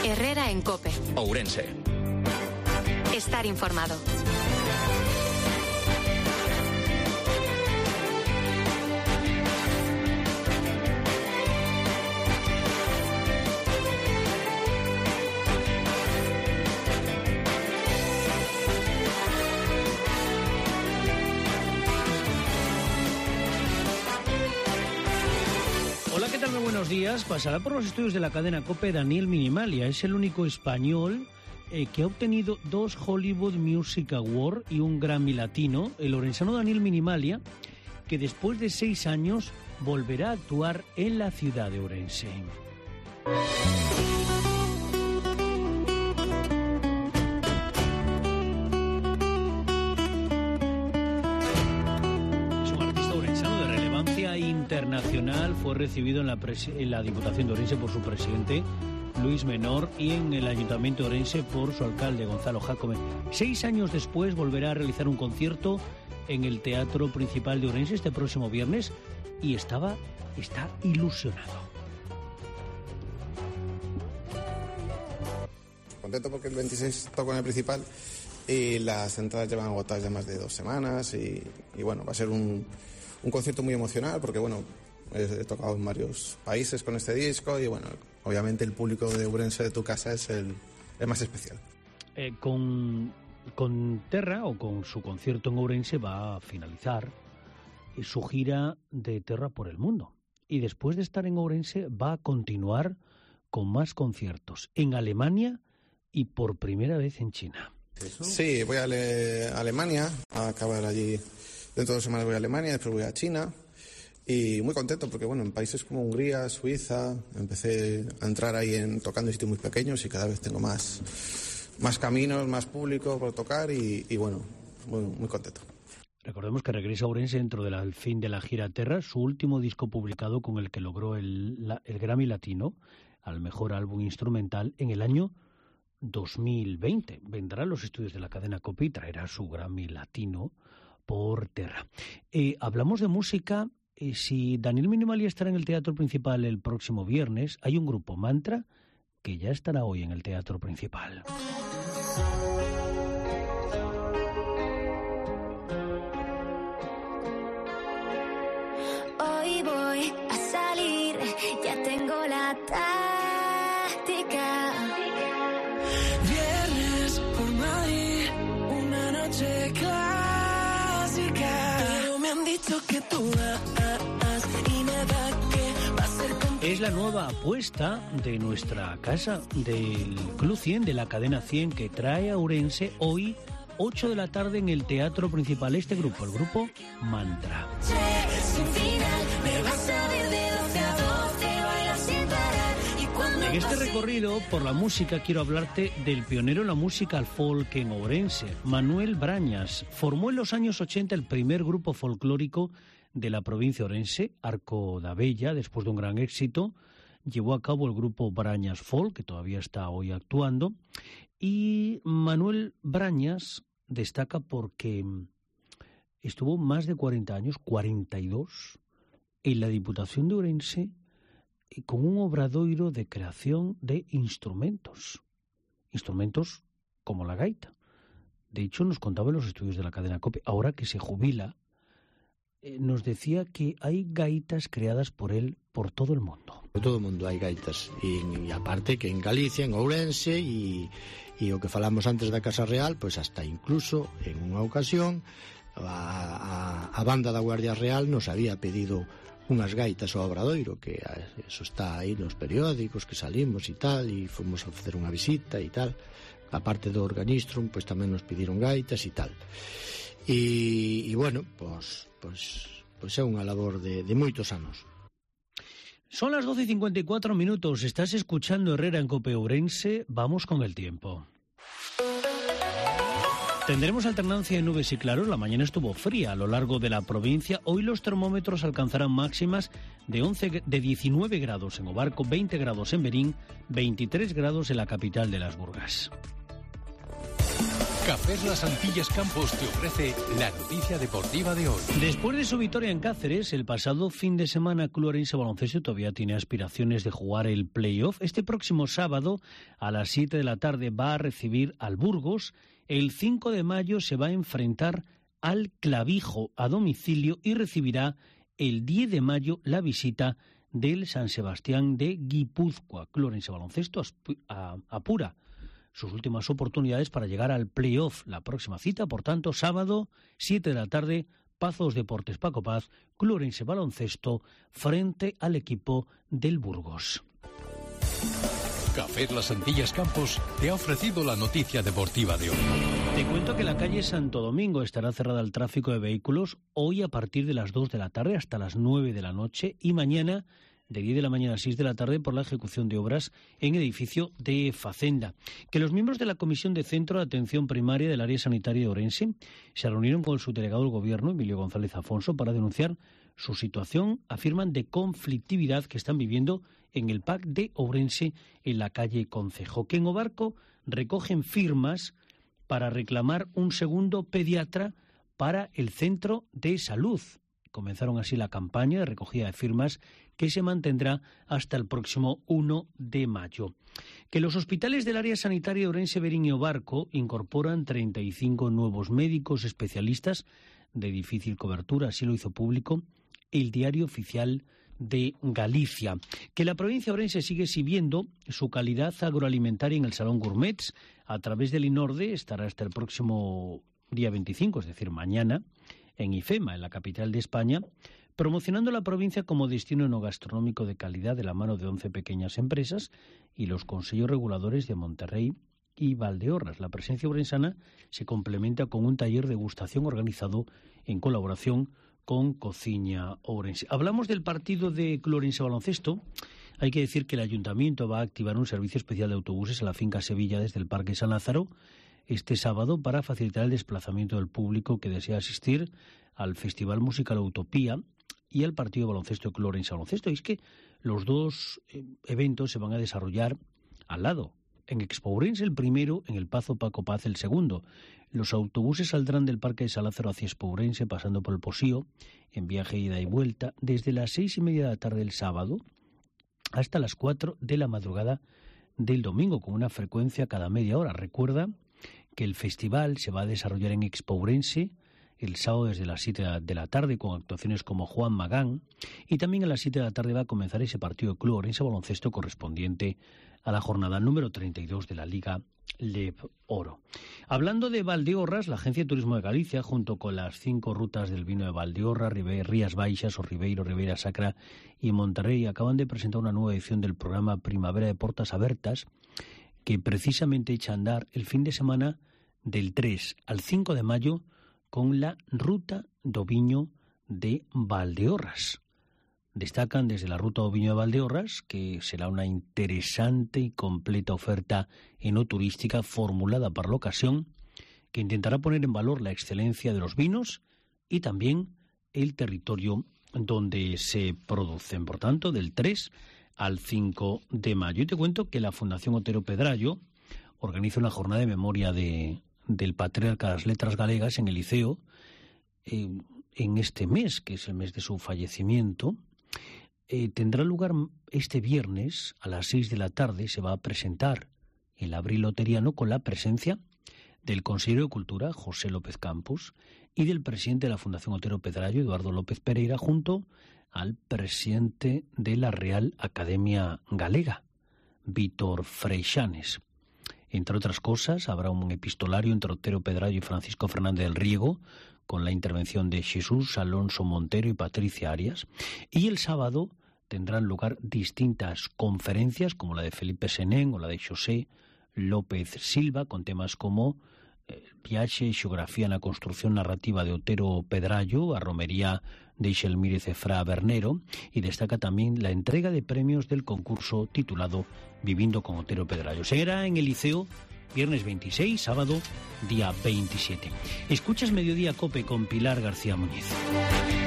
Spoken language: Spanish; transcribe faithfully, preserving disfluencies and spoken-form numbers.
Herrera en COPE. Ourense. Estar informado. Buenos días. Pasará por los estudios de la cadena COPE Daniel Minimalia. Es el único español eh, que ha obtenido dos Hollywood Music Awards y un Grammy Latino. El orensano Daniel Minimalia, que después de seis años volverá a actuar en la ciudad de Ourense. Internacional, fue recibido en la, pres- en la Diputación de Ourense por su presidente Luis Menor y en el Ayuntamiento de Ourense por su alcalde Gonzalo Jácome. Seis años después volverá a realizar un concierto en el Teatro Principal de Ourense este próximo viernes y estaba, está ilusionado. Contento porque el veintiséis toco en el Principal y las entradas llevan agotadas ya más de dos semanas y, y bueno, va a ser un... Un concierto muy emocional porque, bueno, he tocado en varios países con este disco y, bueno, obviamente el público de Ourense, de tu casa, es el, el más especial. Eh, con, con Terra, o con su concierto en Ourense, va a finalizar su gira de Terra por el mundo. Y después de estar en Ourense, va a continuar con más conciertos en Alemania y por primera vez en China. Sí, voy a, Ale- a Alemania a acabar allí. Dentro de dos semanas voy a Alemania, después voy a China y muy contento porque, bueno, en países como Hungría, Suiza, empecé a entrar ahí en tocando en sitios muy pequeños y cada vez tengo más, más caminos, más público por tocar y, y bueno, muy, muy contento. Recordemos que regresa a Ourense dentro del fin de la gira Terra, su último disco publicado con el que logró el, la, el Grammy Latino al mejor álbum instrumental en el año dos mil veinte. Vendrá a los estudios de la cadena COPE y traerá su Grammy Latino por Terra. Eh, hablamos de música. Eh, si Daniel Minimalia estará en el Teatro Principal el próximo viernes, hay un grupo, Mantra, que ya estará hoy en el Teatro Principal. Hoy voy a salir, ya tengo la táctica. Viernes por Madrid, una noche clásica. Que tú vas y nada que va a ser contigo. Es la nueva apuesta de nuestra casa, del Club cien, de la cadena cien, que trae a Ourense hoy, ocho de la tarde, en el Teatro Principal. Este grupo, el grupo Mantra. Sin final, me vas a ver de doce a doce, baila sin parar. Y cuando En este recorrido por la música quiero hablarte del pionero en la música al folk en Ourense, Manuel Brañas. Formó en los años ochenta el primer grupo folclórico de la provincia orense, Arco da Bella. Después de un gran éxito, llevó a cabo el grupo Brañas Folk, que todavía está hoy actuando. Y Manuel Brañas destaca porque estuvo más de cuarenta años, cuarenta y dos, en la Diputación de Ourense, con un obradoiro de creación de instrumentos, instrumentos como la gaita. De hecho, nos contaba en los estudios de la cadena COPE, ahora que se jubila, eh, nos decía que hay gaitas creadas por él por todo el mundo. Por todo o mundo hai gaitas, e, e aparte que en Galicia, en Ourense, e, e o que falamos antes da Casa Real, pois hasta incluso en unha ocasión a, a, a banda da Guardia Real nos había pedido unhas gaitas ao Obradoiro, que eso está aí nos periódicos, que salimos e tal, e fomos a facer unha visita e tal. A parte do Organistrum, pois tamén nos pediron gaitas e tal. E, e bueno, pois, pois, pois é unha labor de, de moitos anos. Son las doce y cincuenta y cuatro minutos. Estás escuchando Herrera en COPE Ourense. Vamos con el tiempo. Tendremos alternancia de nubes y claros. La mañana estuvo fría a lo largo de la provincia. Hoy los termómetros alcanzarán máximas de, once, de diecinueve grados en Obarco, veinte grados en Berín, veintitrés grados en la capital de Las Burgas. Café Las Antillas Campos te ofrece la noticia deportiva de hoy. Después de su victoria en Cáceres, el pasado fin de semana, Club Orense Baloncesto todavía tiene aspiraciones de jugar el playoff. Este próximo sábado, a las siete de la tarde, va a recibir al Burgos. El cinco de mayo se va a enfrentar al Clavijo a domicilio y recibirá el diez de mayo la visita del San Sebastián de Guipúzcoa. Club Orense Baloncesto apura sus últimas oportunidades para llegar al playoff. La próxima cita, por tanto, sábado, siete de la tarde, Pazos Deportes Paco Paz, Club Orense Baloncesto, frente al equipo del Burgos. Café Las Antillas Campos te ha ofrecido la noticia deportiva de hoy. Te cuento que la calle Santo Domingo estará cerrada al tráfico de vehículos hoy a partir de las dos de la tarde hasta las nueve de la noche y mañana de diez de la mañana a seis de la tarde por la ejecución de obras en el edificio de Facenda. Que los miembros de la Comisión de Centro de Atención Primaria del Área Sanitaria de Ourense se reunieron con el subdelegado del Gobierno, Emilio González Afonso, para denunciar su situación, afirman, de conflictividad que están viviendo en el P A C de Ourense en la calle Concejo. Que en Obarco recogen firmas para reclamar un segundo pediatra para el centro de salud. Comenzaron así la campaña de recogida de firmas que se mantendrá hasta el próximo uno de mayo. Que los hospitales del área sanitaria de Ourense, Berín y Obarco incorporan treinta y cinco nuevos médicos especialistas de difícil cobertura, así lo hizo público el Diario Oficial de Galicia. Que la provincia de Ourense sigue exhibiendo su calidad agroalimentaria en el Salón Gourmets. A través del INORDE estará hasta el próximo día veinticinco, es decir, mañana, en IFEMA, en la capital de España, promocionando la provincia como destino enogastronómico de calidad de la mano de once pequeñas empresas y los consejos reguladores de Monterrey y Valdeorras. La presencia ourensana se complementa con un taller de degustación organizado en colaboración con Cociña Ourense. Hablamos del partido de Club Orense Baloncesto. Hay que decir que el Ayuntamiento va a activar un servicio especial de autobuses a la finca Sevilla desde el Parque San Lázaro este sábado para facilitar el desplazamiento del público que desea asistir al Festival Musical Utopía y al partido de baloncesto de Club Orense Baloncesto. Y es que los dos eh, eventos se van a desarrollar al lado. En Expo Ourense el primero, en el Pazo Paco Paz el segundo. Los autobuses saldrán del Parque de San Lázaro hacia Expo Ourense, pasando por el Posío, en viaje ida y vuelta, desde las seis y media de la tarde del sábado hasta las cuatro de la madrugada del domingo, con una frecuencia cada media hora. Recuerda que el festival se va a desarrollar en Expo Ourense el sábado desde las siete de la tarde con actuaciones como Juan Magán, y también a las siete de la tarde va a comenzar ese partido de Club Orense Baloncesto correspondiente a la jornada número treinta y dos de la Liga Leb Oro. Hablando de Valdeorras, la Agencia de Turismo de Galicia, junto con las cinco rutas del vino de Valdeorras, Rías Baixas, o Ribeiro, Ribeira Sacra y Monterrey, acaban de presentar una nueva edición del programa Primavera de Portas Abertas, que precisamente echa a andar el fin de semana del tres al cinco de mayo con la Ruta do Viño de Valdeorras. Destacan desde la Ruta do Viño de Valdeorras que será una interesante y completa oferta enoturística formulada para la ocasión, que intentará poner en valor la excelencia de los vinos y también el territorio donde se producen. Por tanto, del tres al cinco de mayo. Y te cuento que la Fundación Otero Pedrayo organiza una jornada de memoria de, del patriarca de las letras galegas en el Liceo eh, en este mes, que es el mes de su fallecimiento. Eh, tendrá lugar este viernes a las seis de la tarde. Se va a presentar el Abril Oteriano con la presencia del consejero de Cultura, José López Campos, y del presidente de la Fundación Otero Pedrayo, Eduardo López Pereira, junto al presidente de la Real Academia Galega, Vítor Freixanes. Entre otras cosas, habrá un epistolario entre Otero Pedrayo y Francisco Fernández del Riego, con la intervención de Jesús Alonso Montero y Patricia Arias. Y el sábado tendrán lugar distintas conferencias, como la de Felipe Senén o la de José López Silva, con temas como eh, viaxe, xeografía na construción narrativa de Otero Pedrayo, a romería de Ixelmírez e Fra Bernero, y destaca también la entrega de premios del concurso titulado Vivindo con Otero Pedrayo. Será en el Liceo viernes veintiséis, sábado día veintisiete. Escuchas Mediodía Cope con Pilar García Muñiz.